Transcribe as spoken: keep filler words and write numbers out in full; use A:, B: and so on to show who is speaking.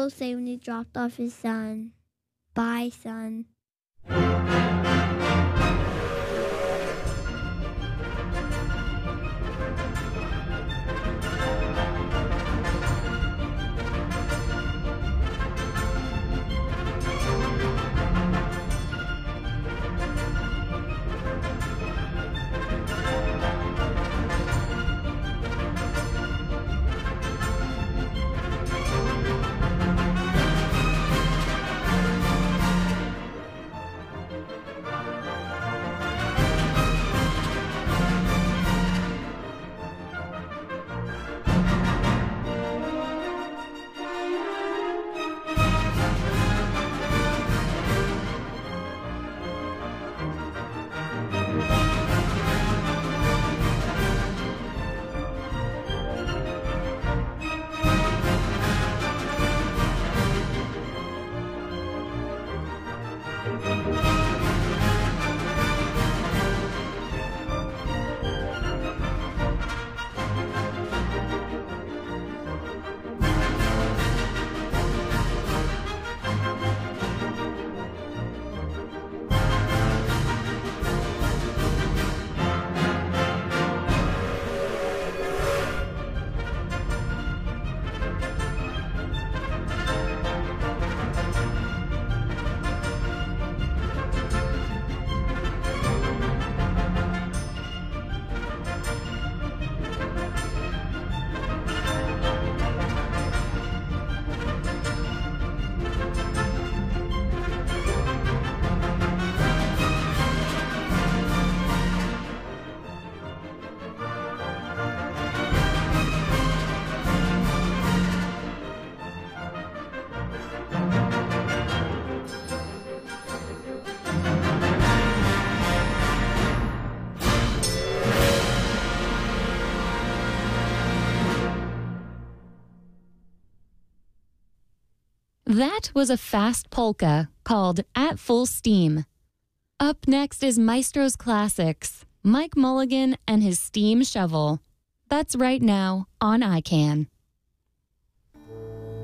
A: will say when he dropped off his son. Bye, son.
B: That was a fast polka called At Full Steam. Up next is Maestro's Classics, Mike Mulligan and his steam shovel. That's right now on I CAN.